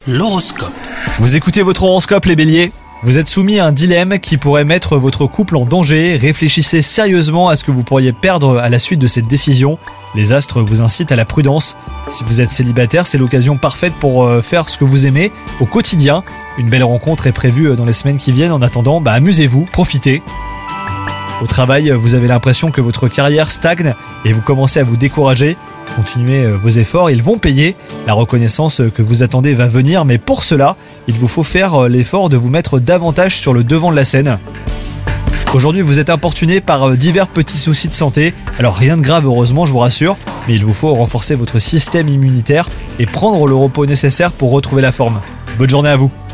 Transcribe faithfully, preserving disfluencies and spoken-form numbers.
L'horoscope. Vous écoutez votre horoscope les béliers ? Vous êtes soumis à un dilemme qui pourrait mettre votre couple en danger. Réfléchissez sérieusement à ce que vous pourriez perdre à la suite de cette décision. Les astres vous incitent à la prudence. Si vous êtes célibataire, c'est l'occasion parfaite pour faire ce que vous aimez au quotidien. Une belle rencontre est prévue dans les semaines qui viennent. En attendant, bah, amusez-vous, profitez. Au travail, vous avez l'impression que votre carrière stagne et vous commencez à vous décourager. Continuez vos efforts, ils vont payer. La reconnaissance que vous attendez va venir, mais pour cela, il vous faut faire l'effort de vous mettre davantage sur le devant de la scène. Aujourd'hui, vous êtes importuné par divers petits soucis de santé. Alors rien de grave heureusement, je vous rassure, mais il vous faut renforcer votre système immunitaire et prendre le repos nécessaire pour retrouver la forme. Bonne journée à vous.